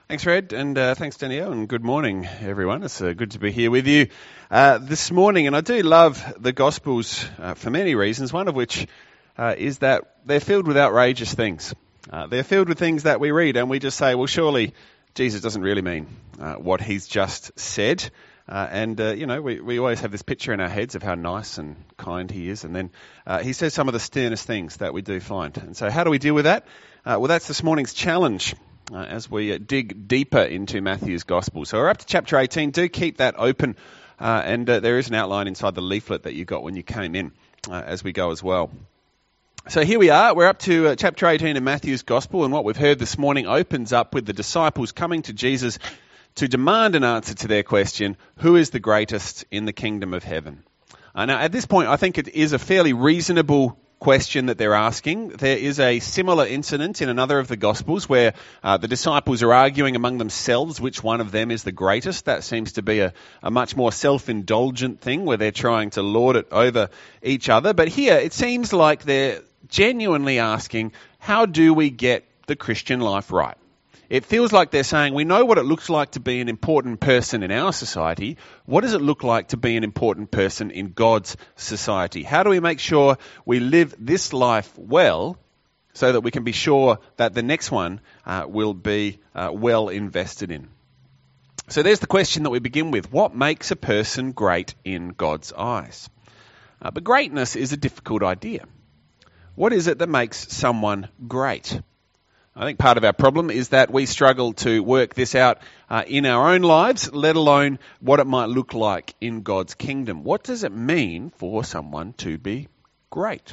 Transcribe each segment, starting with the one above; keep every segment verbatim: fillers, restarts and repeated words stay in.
Thanks, Fred, and uh, thanks, Danielle, and good morning, everyone. It's uh, good to be here with you uh, this morning. And I do love the Gospels uh, for many reasons, one of which uh, is that they're filled with outrageous things. Uh, they're filled with things that we read and we just say, well, surely Jesus doesn't really mean uh, what he's just said. Uh, and, uh, you know, we, we always have this picture in our heads of how nice and kind he is. And then uh, he says some of the sternest things that we do find. And so how do we deal with that? Uh, well, that's this morning's challenge. Uh, as we uh, dig deeper into Matthew's Gospel. So we're up to chapter eighteen. Do keep that open. Uh, and uh, there is an outline inside the leaflet that you got when you came in uh, as we go as well. So here we are. We're up to uh, chapter eighteen of Matthew's Gospel. And what we've heard this morning opens up with the disciples coming to Jesus to demand an answer to their question, who is the greatest in the kingdom of heaven? Uh, now, at this point, I think it is a fairly reasonable question that they're asking. There is a similar incident in another of the Gospels where uh, the disciples are arguing among themselves which one of them is the greatest. That seems to be a, a much more self-indulgent thing where they're trying to lord it over each other. But here it seems like they're genuinely asking, how do we get the Christian life right? It feels like they're saying, we know what it looks like to be an important person in our society. What does it look like to be an important person in God's society? How do we make sure we live this life well so that we can be sure that the next one uh, will be uh, well invested in? So there's the question that we begin with. What makes a person great in God's eyes? Uh, but greatness is a difficult idea. What is it that makes someone great? I think part of our problem is that we struggle to work this out uh, in our own lives, let alone what it might look like in God's kingdom. What does it mean for someone to be great?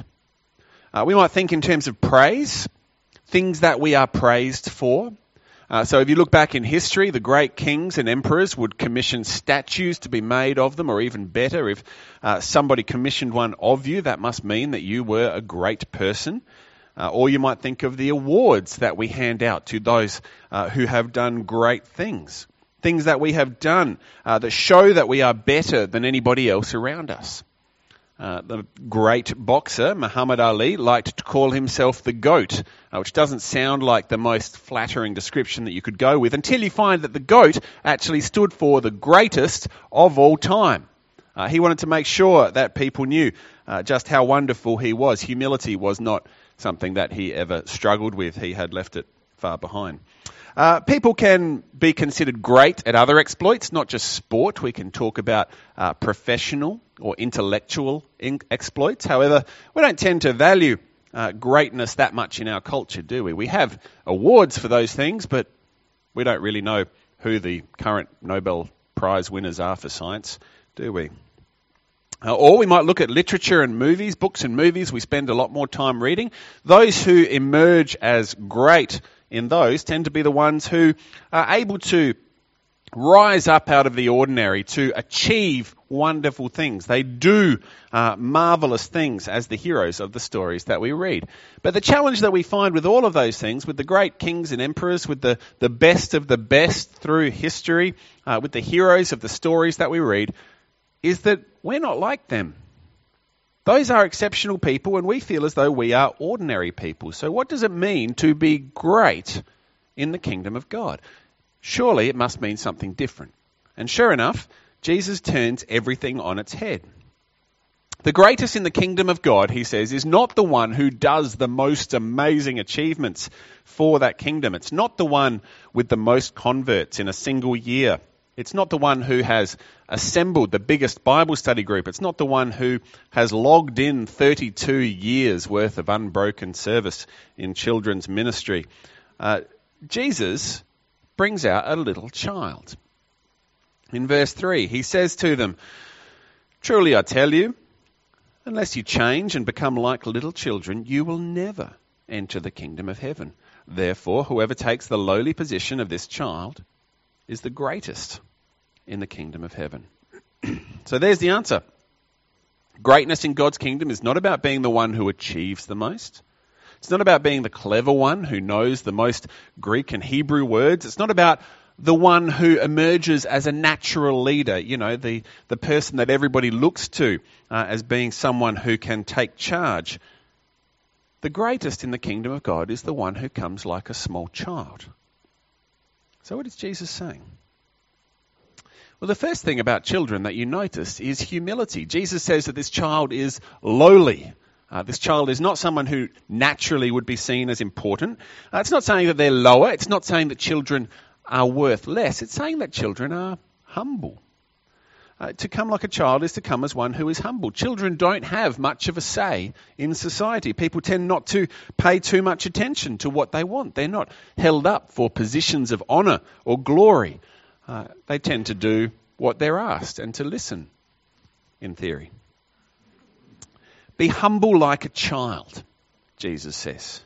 Uh, we might think in terms of praise, things that we are praised for. Uh, so if you look back in history, the great kings and emperors would commission statues to be made of them, or even better, if uh, somebody commissioned one of you, that must mean that you were a great person. Uh, or you might think of the awards that we hand out to those uh, who have done great things. Things that we have done uh, that show that we are better than anybody else around us. Uh, the great boxer, Muhammad Ali, liked to call himself the GOAT, uh, which doesn't sound like the most flattering description that you could go with, until you find that the GOAT actually stood for the greatest of all time. Uh, he wanted to make sure that people knew uh, just how wonderful he was. Humility was not something that he ever struggled with. He had left it far behind. Uh, people can be considered great at other exploits, not just sport. We can talk about uh, professional or intellectual in- exploits. However, we don't tend to value uh, greatness that much in our culture, do we? We have awards for those things, but we don't really know who the current Nobel Prize winners are for science, do we? Uh, or we might look at literature and movies, books and movies we spend a lot more time reading. Those who emerge as great in those tend to be the ones who are able to rise up out of the ordinary, to achieve wonderful things. They do uh, marvelous things as the heroes of the stories that we read. But the challenge that we find with all of those things, with the great kings and emperors, with the, the best of the best through history, uh, with the heroes of the stories that we read, is that we're not like them. Those are exceptional people, and we feel as though we are ordinary people. So what does it mean to be great in the kingdom of God? Surely it must mean something different. And sure enough, Jesus turns everything on its head. The greatest in the kingdom of God, he says, is not the one who does the most amazing achievements for that kingdom. It's not the one with the most converts in a single year. It's not the one who has assembled the biggest Bible study group. It's not the one who has logged in thirty-two years worth of unbroken service in children's ministry. Uh, Jesus brings out a little child. In verse three, he says to them, "Truly I tell you, unless you change and become like little children, you will never enter the kingdom of heaven. Therefore, whoever takes the lowly position of this child is the greatest in the kingdom of heaven." So there's the answer. Greatness in God's kingdom is not about being the one who achieves the most. It's not about being the clever one who knows the most Greek and Hebrew words. It's not about the one who emerges as a natural leader, you know, the, the person that everybody looks to uh, as being someone who can take charge. The greatest in the kingdom of God is the one who comes like a small child. So what is Jesus saying? Well, the first thing about children that you notice is humility. Jesus says that this child is lowly. Uh, this child is not someone who naturally would be seen as important. Uh, it's not saying that they're lower. It's not saying that children are worth less. It's saying that children are humble. Uh, to come like a child is to come as one who is humble. Children don't have much of a say in society. People tend not to pay too much attention to what they want. They're not held up for positions of honour or glory. Uh, they tend to do what they're asked and to listen, in theory. Be humble like a child, Jesus says.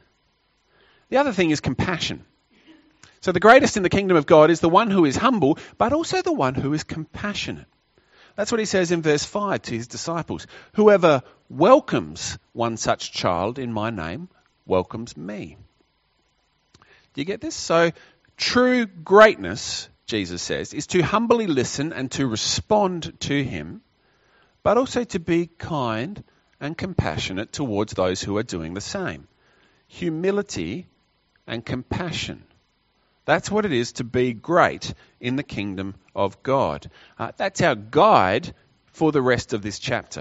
The other thing is compassion. So the greatest in the kingdom of God is the one who is humble, but also the one who is compassionate. That's what he says in verse five to his disciples. Whoever welcomes one such child in my name welcomes me. Do you get this? So true greatness, Jesus says, is to humbly listen and to respond to him, but also to be kind and compassionate towards those who are doing the same. Humility and compassion. That's what it is to be great in the kingdom of God. Uh, that's our guide for the rest of this chapter.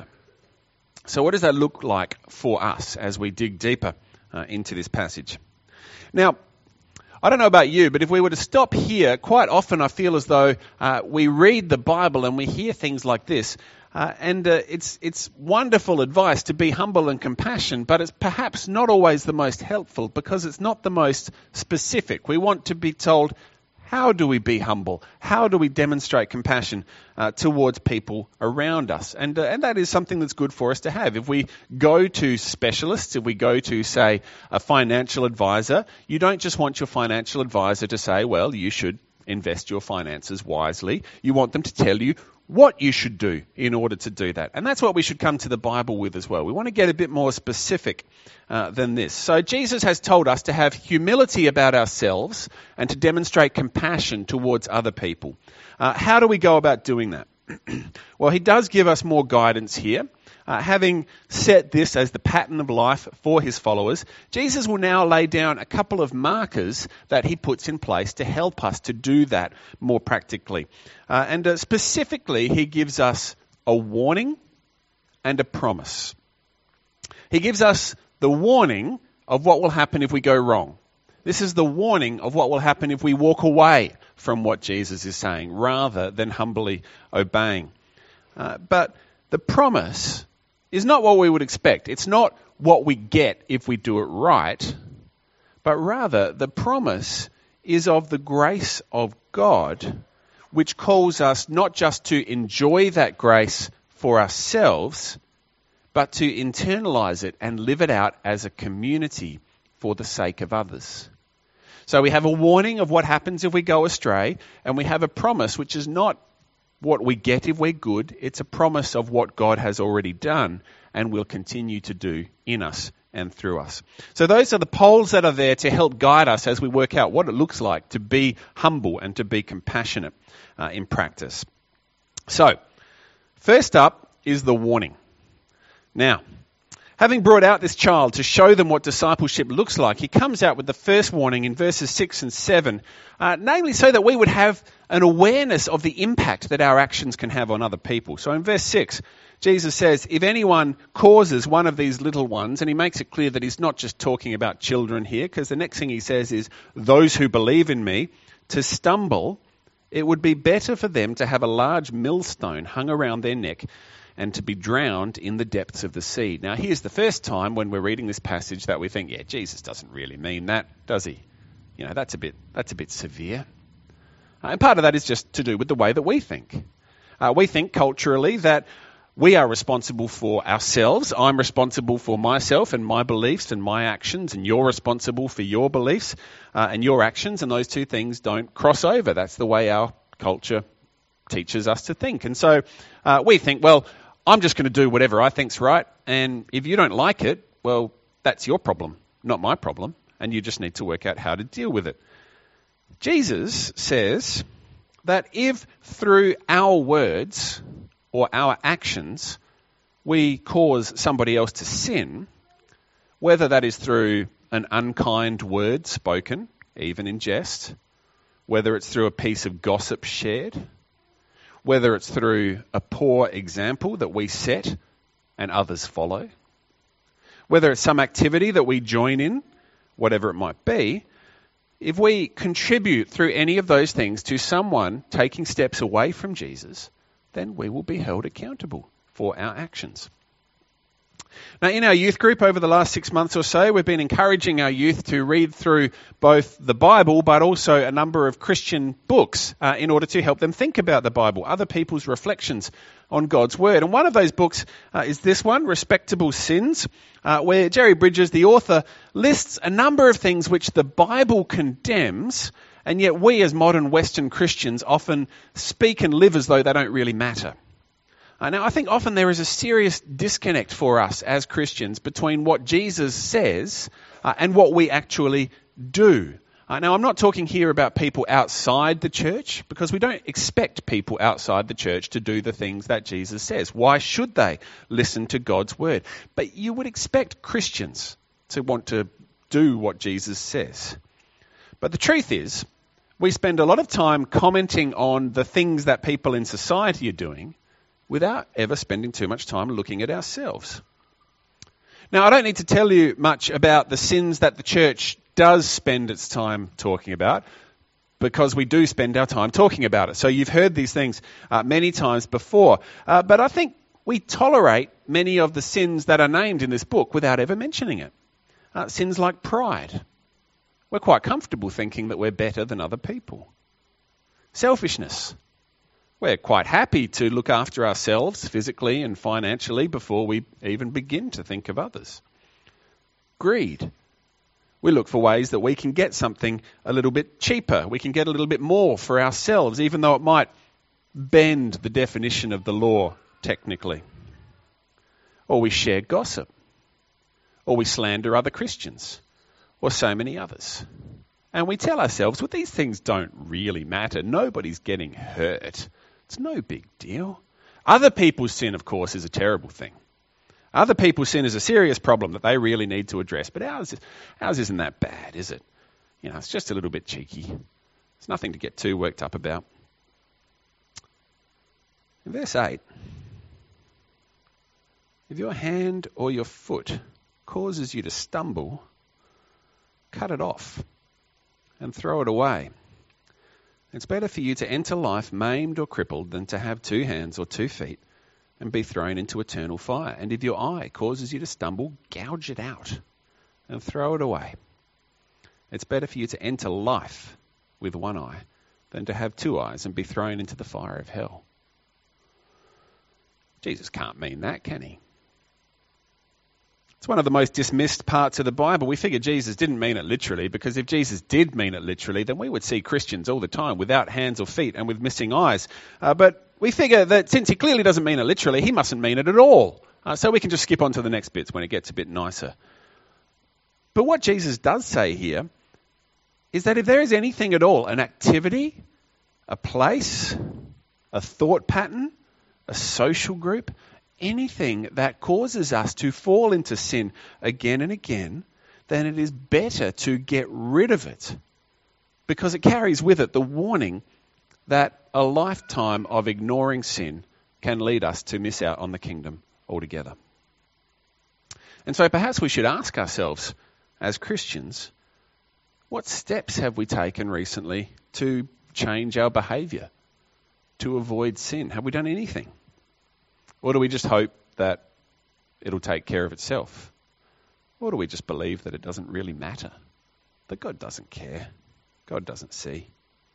So what does that look like for us as we dig deeper uh, into this passage? Now, I don't know about you, but if we were to stop here, quite often I feel as though uh, we read the Bible and we hear things like this. Uh, and uh, it's it's wonderful advice to be humble and compassionate, but it's perhaps not always the most helpful because it's not the most specific. We want to be told, how do we be humble? How do we demonstrate compassion uh, towards people around us? And, uh, and that is something that's good for us to have. If we go to specialists, if we go to, say, a financial advisor, you don't just want your financial advisor to say, well, you should invest your finances wisely. You want them to tell you what you should do in order to do that. And that's what we should come to the Bible with as well. We want to get a bit more specific uh, than this. So Jesus has told us to have humility about ourselves and to demonstrate compassion towards other people. Uh, how do we go about doing that? Well, he does give us more guidance here. Uh, having set this as the pattern of life for his followers, Jesus will now lay down a couple of markers that he puts in place to help us to do that more practically. Uh, and uh, specifically, he gives us a warning and a promise. He gives us the warning of what will happen if we go wrong. This is the warning of what will happen if we walk away from what Jesus is saying rather than humbly obeying. Uh, but the promise is not what we would expect. It's not what we get if we do it right, but rather the promise is of the grace of God, which calls us not just to enjoy that grace for ourselves, but to internalize it and live it out as a community for the sake of others. So we have a warning of what happens if we go astray, and we have a promise which is not what we get if we're good. It's a promise of what God has already done and will continue to do in us and through us. So those are the poles that are there to help guide us as we work out what it looks like to be humble and to be compassionate uh, in practice. So, first up is the warning. Now, having brought out this child to show them what discipleship looks like, he comes out with the first warning in verses six and seven, uh, namely so that we would have an awareness of the impact that our actions can have on other people. So in verse six, Jesus says, if anyone causes one of these little ones, and he makes it clear that he's not just talking about children here, because the next thing he says is, those who believe in me, to stumble, it would be better for them to have a large millstone hung around their neck and to be drowned in the depths of the sea. Now, here's the first time when we're reading this passage that we think, yeah, Jesus doesn't really mean that, does he? You know, that's a bit, that's a bit severe. Uh, and part of that is just to do with the way that we think. Uh, we think culturally that we are responsible for ourselves. I'm responsible for myself and my beliefs and my actions, and you're responsible for your beliefs uh, and your actions, and those two things don't cross over. That's the way our culture teaches us to think. And so uh, we think, well, I'm just going to do whatever I think's right, and if you don't like it, well, that's your problem, not my problem, and you just need to work out how to deal with it. Jesus says that if through our words or our actions we cause somebody else to sin, whether that is through an unkind word spoken, even in jest, whether it's through a piece of gossip shared, whether it's through a poor example that we set and others follow, whether it's some activity that we join in, whatever it might be, if we contribute through any of those things to someone taking steps away from Jesus, then we will be held accountable for our actions. Now, in our youth group over the last six months or so, we've been encouraging our youth to read through both the Bible but also a number of Christian books uh, in order to help them think about the Bible, other people's reflections on God's Word. And one of those books uh, is this one, Respectable Sins, uh, where Jerry Bridges, the author, lists a number of things which the Bible condemns, and yet we as modern Western Christians often speak and live as though they don't really matter. Uh, now, I think often there is a serious disconnect for us as Christians between what Jesus says uh, and what we actually do. Uh, now, I'm not talking here about people outside the church, because we don't expect people outside the church to do the things that Jesus says. Why should they listen to God's word? But you would expect Christians to want to do what Jesus says. But the truth is, we spend a lot of time commenting on the things that people in society are doing without ever spending too much time looking at ourselves. Now, I don't need to tell you much about the sins that the church does spend its time talking about, because we do spend our time talking about it. So you've heard these things uh, many times before. Uh, but I think we tolerate many of the sins that are named in this book without ever mentioning it. Uh, sins like pride. We're quite comfortable thinking that we're better than other people. Selfishness. We're quite happy to look after ourselves physically and financially before we even begin to think of others. Greed. We look for ways that we can get something a little bit cheaper. We can get a little bit more for ourselves, even though it might bend the definition of the law technically. Or we share gossip. Or we slander other Christians. Or so many others. And we tell ourselves, well, these things don't really matter. Nobody's getting hurt. It's no big deal. Other people's sin, of course, is a terrible thing. Other people's sin is a serious problem that they really need to address. But ours, ours isn't that bad, is it? You know, it's just a little bit cheeky. It's nothing to get too worked up about. In verse eight, if your hand or your foot causes you to stumble, cut it off and throw it away. It's better for you to enter life maimed or crippled than to have two hands or two feet and be thrown into eternal fire. And if your eye causes you to stumble, gouge it out and throw it away. It's better for you to enter life with one eye than to have two eyes and be thrown into the fire of hell. Jesus can't mean that, can he? It's one of the most dismissed parts of the Bible. We figure Jesus didn't mean it literally, because if Jesus did mean it literally, then we would see Christians all the time without hands or feet and with missing eyes. Uh, but we figure that since he clearly doesn't mean it literally, he mustn't mean it at all. Uh, so we can just skip on to the next bits when it gets a bit nicer. But what Jesus does say here is that if there is anything at all, an activity, a place, a thought pattern, a social group, anything that causes us to fall into sin again and again, then it is better to get rid of it, because it carries with it the warning that a lifetime of ignoring sin can lead us to miss out on the kingdom altogether. And so perhaps we should ask ourselves as Christians, what steps have we taken recently to change our behaviour, to avoid sin? Have we done anything? Or do we just hope that it'll take care of itself? Or do we just believe that it doesn't really matter? That God doesn't care. God doesn't see.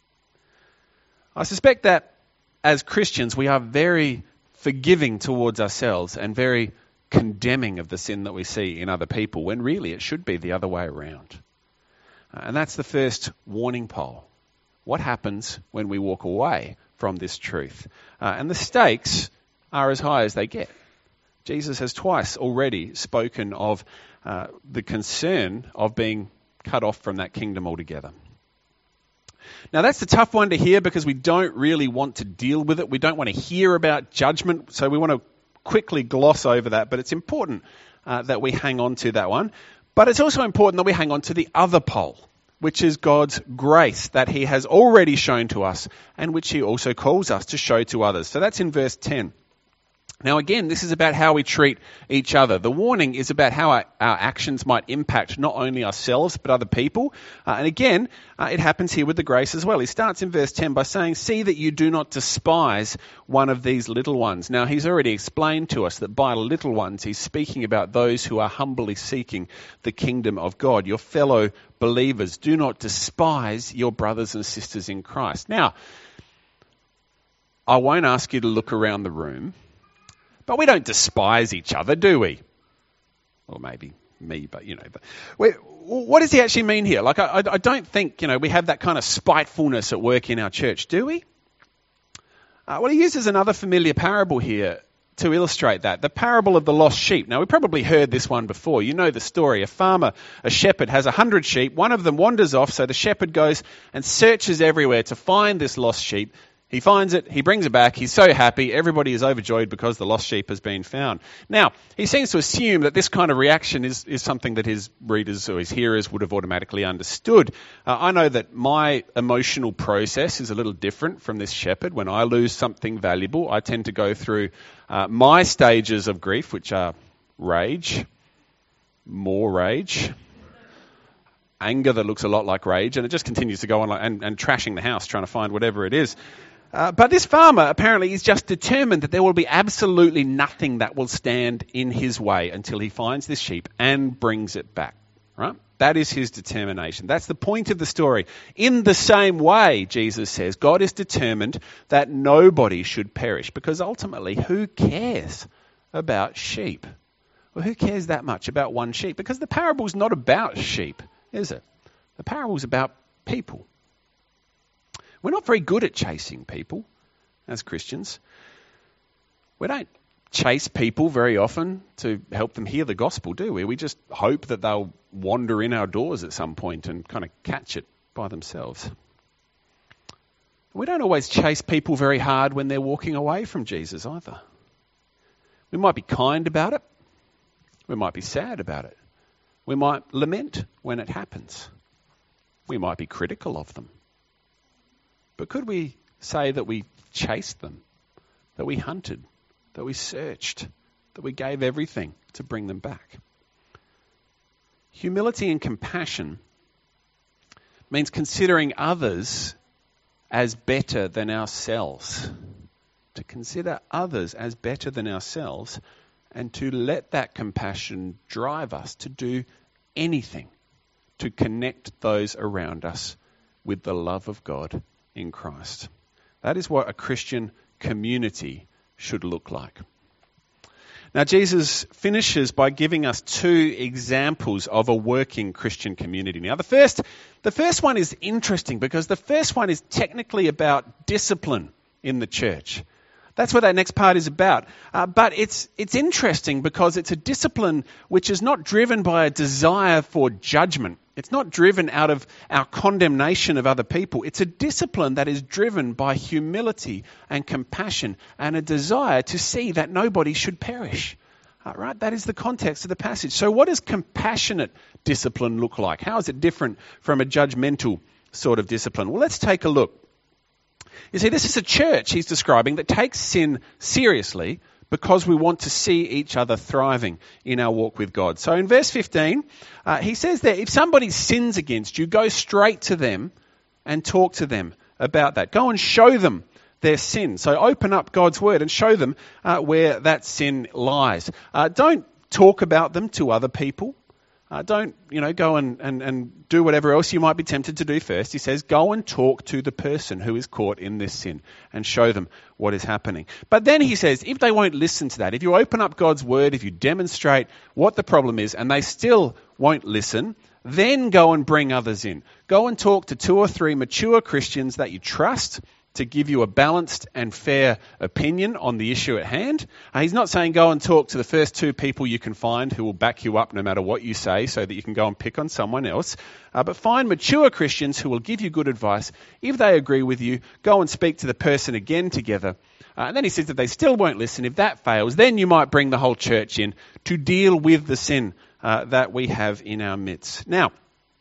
I suspect that as Christians we are very forgiving towards ourselves and very condemning of the sin that we see in other people, when really it should be the other way around. And that's the first warning pole. What happens when we walk away from this truth? Uh, and the stakes are as high as they get. Jesus has twice already spoken of uh, the concern of being cut off from that kingdom altogether. Now that's a tough one to hear, because we don't really want to deal with it. We don't want to hear about judgment, so we want to quickly gloss over that. But it's important uh, that we hang on to that one. But it's also important that we hang on to the other pole, which is God's grace that he has already shown to us and which he also calls us to show to others. So that's in verse ten. Now again, this is about how we treat each other. The warning is about how our, our actions might impact not only ourselves but other people. Uh, and again, uh, it happens here with the grace as well. He starts in verse ten by saying, "See that you do not despise one of these little ones." Now he's already explained to us that by little ones he's speaking about those who are humbly seeking the kingdom of God, your fellow believers. Do not despise your brothers and sisters in Christ. Now, I won't ask you to look around the room, but we don't despise each other, do we? Or maybe me, but you know. But we, what does he actually mean here? Like, I, I don't think, you know, we have that kind of spitefulness at work in our church, do we? Uh, well, he uses another familiar parable here to illustrate that. The parable of the lost sheep. Now, we probably heard this one before. You know the story. A farmer, a shepherd, has a hundred sheep. One of them wanders off, so the shepherd goes and searches everywhere to find this lost sheep. He finds it, he brings it back, he's so happy, everybody is overjoyed because the lost sheep has been found. Now, he seems to assume that this kind of reaction is, is something that his readers or his hearers would have automatically understood. Uh, I know that my emotional process is a little different from this shepherd. When I lose something valuable, I tend to go through uh, my stages of grief, which are rage, more rage, anger that looks a lot like rage, and it just continues to go on, like, and, and trashing the house, trying to find whatever it is. Uh, but this farmer apparently is just determined that there will be absolutely nothing that will stand in his way until he finds this sheep and brings it back, right? That is his determination. That's the point of the story. In the same way, Jesus says, God is determined that nobody should perish, because ultimately, who cares about sheep? Well, who cares that much about one sheep? Because the parable's not about sheep, is it? The parable's about people. We're not very good at chasing people as Christians. We don't chase people very often to help them hear the gospel, do we? We just hope that they'll wander in our doors at some point and kind of catch it by themselves. We don't always chase people very hard when they're walking away from Jesus either. We might be kind about it. We might be sad about it. We might lament when it happens. We might be critical of them. But could we say that we chased them, that we hunted, that we searched, that we gave everything to bring them back? Humility and compassion means considering others as better than ourselves. To consider others as better than ourselves and to let that compassion drive us to do anything to connect those around us with the love of God in Christ. That is what a Christian community should look like. Now, Jesus finishes by giving us two examples of a working Christian community. Now, the first, the first one is interesting because the first one is technically about discipline in the church. That's what that next part is about. Uh, but it's it's interesting because it's a discipline which is not driven by a desire for judgment. It's not driven out of our condemnation of other people. It's a discipline that is driven by humility and compassion and a desire to see that nobody should perish. Uh, right? That is the context of the passage. So what does compassionate discipline look like? How is it different from a judgmental sort of discipline? Well, let's take a look. You see, this is a church he's describing that takes sin seriously because we want to see each other thriving in our walk with God. So in verse fifteen, uh, he says that if somebody sins against you, go straight to them and talk to them about that. Go and show them their sin. So open up God's word and show them uh, where that sin lies. Uh, don't talk about them to other people. Uh, don't, you know, go and, and, and do whatever else you might be tempted to do first. He says, go and talk to the person who is caught in this sin and show them what is happening. But then he says, if they won't listen to that, if you open up God's word, if you demonstrate what the problem is and they still won't listen, then go and bring others in. Go and talk to two or three mature Christians that you trust to give you a balanced and fair opinion on the issue at hand. Uh, he's not saying go and talk to the first two people you can find who will back you up no matter what you say so that you can go and pick on someone else. Uh, but find mature Christians who will give you good advice. If they agree with you, go and speak to the person again together. Uh, and then he says that they still won't listen. If that fails, then you might bring the whole church in to deal with the sin uh, that we have in our midst. Now,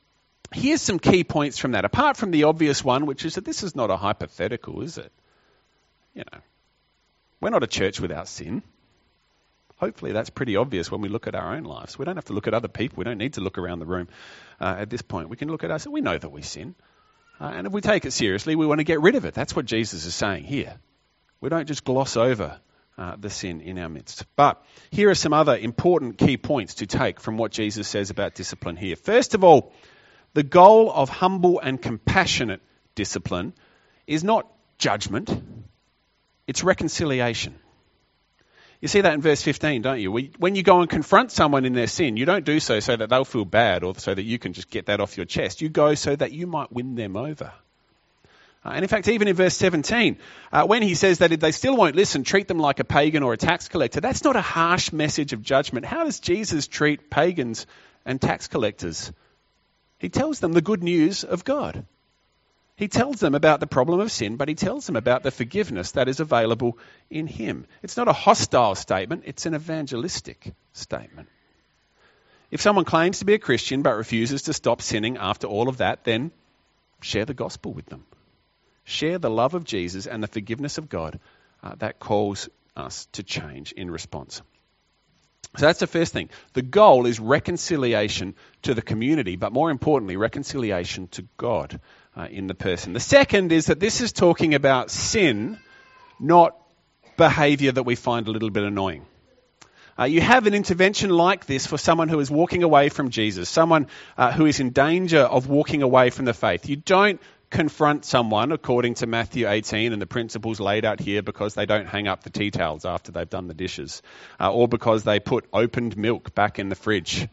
here's some key points from that. Apart from the obvious one, which is that this is not a hypothetical, is it? You know, we're not a church without sin. Hopefully that's pretty obvious when we look at our own lives. We don't have to look at other people. We don't need to look around the room uh, at this point. We can look at us. We know that we sin. Uh, and if we take it seriously, we want to get rid of it. That's what Jesus is saying here. We don't just gloss over uh, the sin in our midst. But here are some other important key points to take from what Jesus says about discipline here. First of all, the goal of humble and compassionate discipline is not judgment, it's reconciliation. You see that in verse fifteen, don't you? When you go and confront someone in their sin, you don't do so so that they'll feel bad or so that you can just get that off your chest. You go so that you might win them over. Uh, and in fact, even in verse seventeen, uh, when he says that if they still won't listen, treat them like a pagan or a tax collector, that's not a harsh message of judgment. How does Jesus treat pagans and tax collectors? He tells them the good news of God. He tells them about the problem of sin, but he tells them about the forgiveness that is available in him. It's not a hostile statement, it's an evangelistic statement. If someone claims to be a Christian but refuses to stop sinning after all of that, then share the gospel with them. Share the love of Jesus and the forgiveness of God uh, that calls us to change in response. So that's the first thing. The goal is reconciliation to the community, but more importantly, reconciliation to God uh, in the person. The second is that this is talking about sin, not behaviour that we find a little bit annoying. Uh, you have an intervention like this for someone who is walking away from Jesus, someone uh, who is in danger of walking away from the faith. You don't confront someone according to Matthew eighteen and the principles laid out here because they don't hang up the tea towels after they've done the dishes, uh, or because they put opened milk back in the fridge.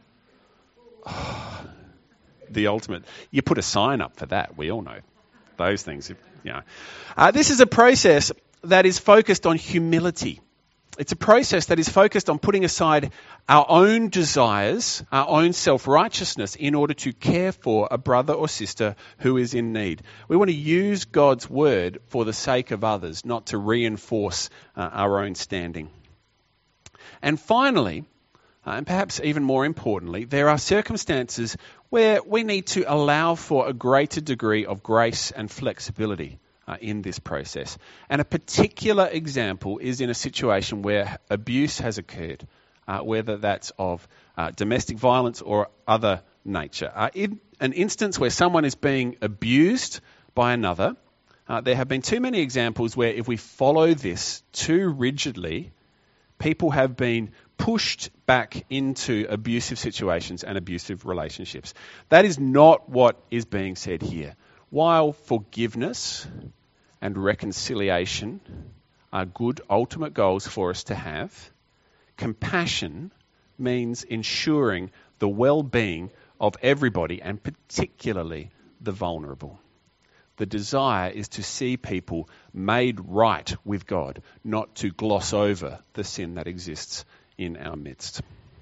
Oh, the ultimate. You put a sign up for that. We all know those things. You know. Uh, this is a process that is focused on humility. It's a process that is focused on putting aside our own desires, our own self-righteousness in order to care for a brother or sister who is in need. We want to use God's word for the sake of others, not to reinforce uh, our own standing. And finally, uh, and perhaps even more importantly, there are circumstances where we need to allow for a greater degree of grace and flexibility Uh, in this process. And a particular example is in a situation where abuse has occurred, uh, whether that's of uh, domestic violence or other nature. Uh, in an instance where someone is being abused by another, uh, there have been too many examples where if we follow this too rigidly, people have been pushed back into abusive situations and abusive relationships. That is not what is being said here. While forgiveness and reconciliation are good ultimate goals for us to have, compassion means ensuring the well-being of everybody and particularly the vulnerable. The desire is to see people made right with God, not to gloss over the sin that exists in our midst.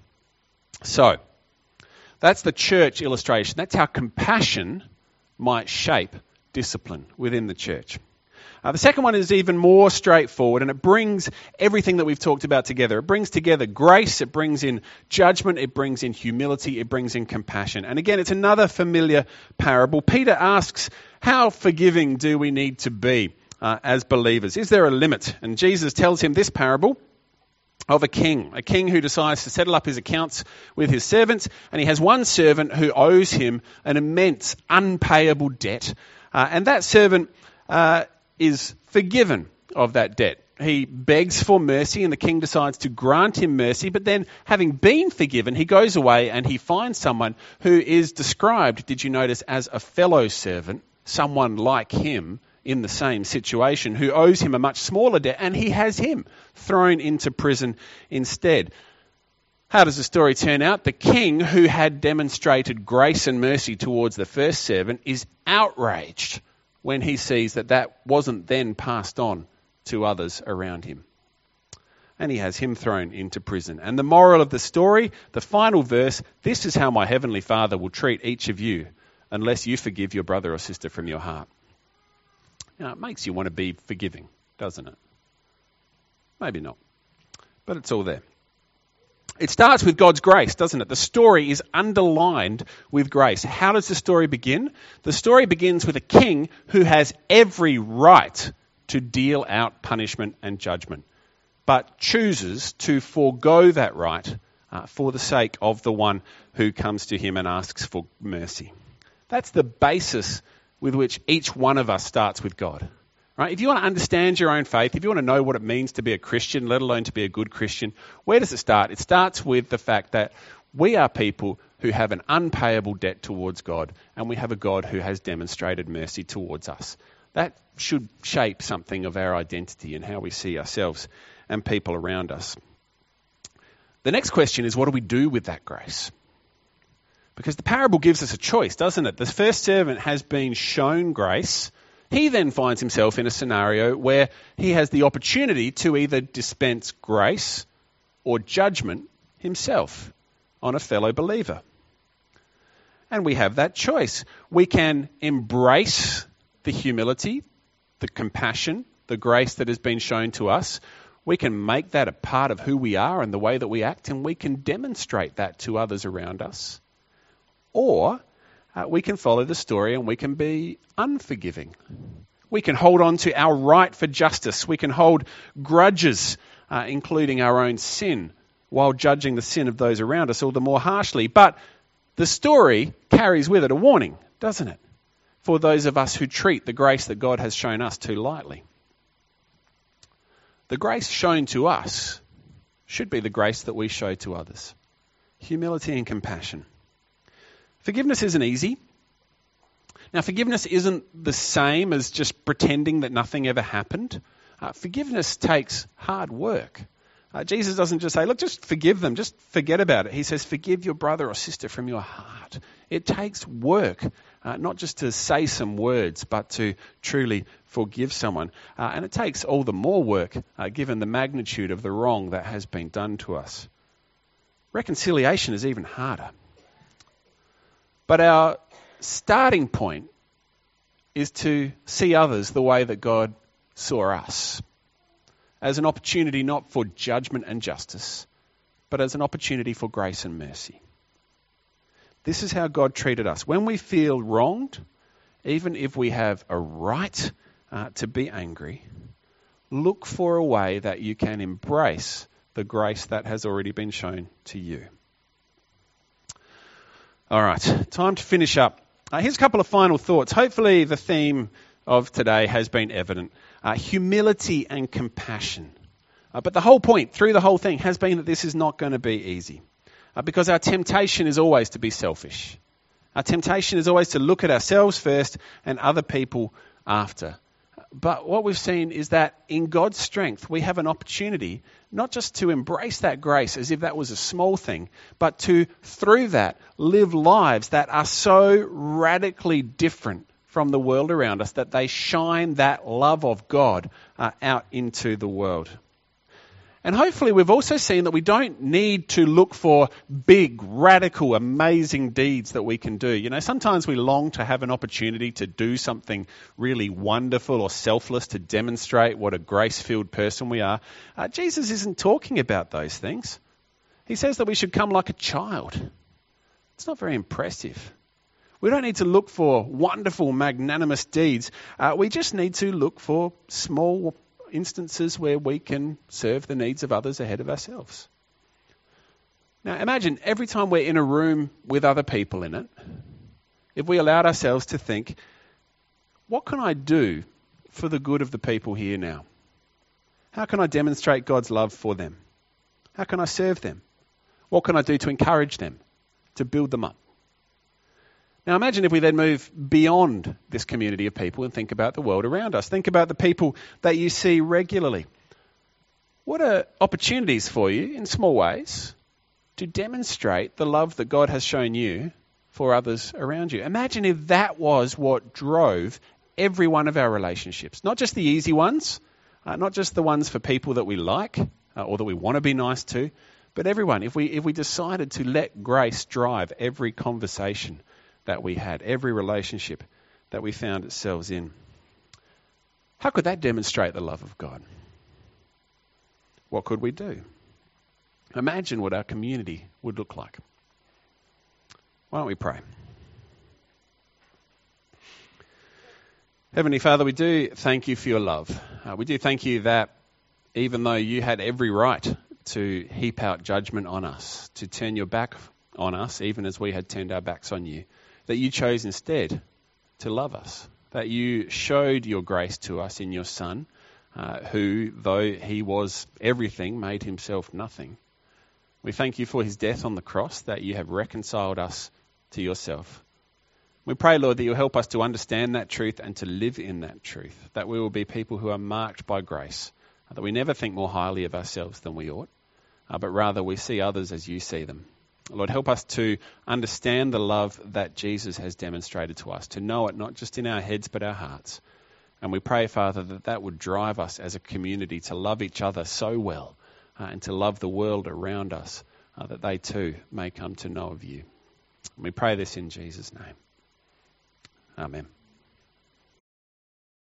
So, that's the church illustration. That's how compassion might shape discipline within the church. Uh, the second one is even more straightforward, and it brings everything that we've talked about together. It brings together grace, it brings in judgment, it brings in humility, it brings in compassion. And again, it's another familiar parable. Peter asks, how forgiving do we need to be uh, as believers? Is there a limit? And Jesus tells him this parable of a king, a king who decides to settle up his accounts with his servants, and he has one servant who owes him an immense unpayable debt. Uh, and that servant uh, is forgiven of that debt. He begs for mercy and the king decides to grant him mercy, but then having been forgiven, he goes away and he finds someone who is described, did you notice, as a fellow servant, someone like him in the same situation, who owes him a much smaller debt, and he has him thrown into prison instead. How does the story turn out? The king, who had demonstrated grace and mercy towards the first servant, is outraged when he sees that that wasn't then passed on to others around him. And he has him thrown into prison. And the moral of the story, the final verse, this is how my heavenly Father will treat each of you unless you forgive your brother or sister from your heart. Now, it makes you want to be forgiving, doesn't it? Maybe not, but it's all there. It starts with God's grace, doesn't it? The story is underlined with grace. How does the story begin? The story begins with a king who has every right to deal out punishment and judgment, but chooses to forego that right uh, for the sake of the one who comes to him and asks for mercy. That's the basis with which each one of us starts with God. Right? If you want to understand your own faith, if you want to know what it means to be a Christian, let alone to be a good Christian, where does it start? It starts with the fact that we are people who have an unpayable debt towards God, and we have a God who has demonstrated mercy towards us. That should shape something of our identity and how we see ourselves and people around us. The next question is, what do we do with that grace? Because the parable gives us a choice, doesn't it? The first servant has been shown grace. He then finds himself in a scenario where he has the opportunity to either dispense grace or judgment himself on a fellow believer. And we have that choice. We can embrace the humility, the compassion, the grace that has been shown to us. We can make that a part of who we are and the way that we act, and we can demonstrate that to others around us. Or Uh, we can follow the story and we can be unforgiving. We can hold on to our right for justice. We can hold grudges, uh, including our own sin, while judging the sin of those around us all the more harshly. But the story carries with it a warning, doesn't it? For those of us who treat the grace that God has shown us too lightly. The grace shown to us should be the grace that we show to others. Humility and compassion. Forgiveness isn't easy. Now, forgiveness isn't the same as just pretending that nothing ever happened. Uh, forgiveness takes hard work. Uh, Jesus doesn't just say, look, just forgive them, just forget about it. He says, forgive your brother or sister from your heart. It takes work, uh, not just to say some words, but to truly forgive someone. Uh, and it takes all the more work, uh, given the magnitude of the wrong that has been done to us. Reconciliation is even harder. But our starting point is to see others the way that God saw us, as an opportunity not for judgment and justice, but as an opportunity for grace and mercy. This is how God treated us. When we feel wronged, even if we have a right uh, to be angry, look for a way that you can embrace the grace that has already been shown to you. All right, time to finish up. Uh, here's a couple of final thoughts. Hopefully the theme of today has been evident. Uh, humility and compassion. Uh, but the whole point through the whole thing has been that this is not going to be easy. Uh, because our temptation is always to be selfish. Our temptation is always to look at ourselves first and other people after. But what we've seen is that in God's strength, we have an opportunity not just to embrace that grace as if that was a small thing, but to, through that, live lives that are so radically different from the world around us that they shine that love of God uh, out into the world. And hopefully we've also seen that we don't need to look for big, radical, amazing deeds that we can do. You know, sometimes we long to have an opportunity to do something really wonderful or selfless to demonstrate what a grace-filled person we are. Uh, Jesus isn't talking about those things. He says that we should come like a child. It's not very impressive. We don't need to look for wonderful, magnanimous deeds. Uh, we just need to look for small instances where we can serve the needs of others ahead of ourselves. Now imagine every time we're in a room with other people in it, if we allowed ourselves to think, what can I do for the good of the people here now? How can I demonstrate God's love for them? How can I serve them? What can I do to encourage them, to build them up? Now imagine if we then move beyond this community of people and think about the world around us. Think about the people that you see regularly. What are opportunities for you, in small ways, to demonstrate the love that God has shown you for others around you? Imagine if that was what drove every one of our relationships. Not just the easy ones, uh, not just the ones for people that we like uh, or that we want to be nice to, but everyone. If we if we decided to let grace drive every conversation that we had, every relationship that we found ourselves in. How could that demonstrate the love of God? What could we do? Imagine what our community would look like. Why don't we pray? Heavenly Father, we do thank you for your love. Uh, we do thank you that even though you had every right to heap out judgment on us, to turn your back on us, even as we had turned our backs on you, that you chose instead to love us, that you showed your grace to us in your Son, uh, who, though he was everything, made himself nothing. We thank you for his death on the cross, that you have reconciled us to yourself. We pray, Lord, that you'll help us to understand that truth and to live in that truth, that we will be people who are marked by grace, that we never think more highly of ourselves than we ought, uh, but rather we see others as you see them. Lord, help us to understand the love that Jesus has demonstrated to us, to know it not just in our heads but our hearts. And we pray, Father, that that would drive us as a community to love each other so well uh, and to love the world around us, uh, that they too may come to know of you. We pray this in Jesus' name. Amen.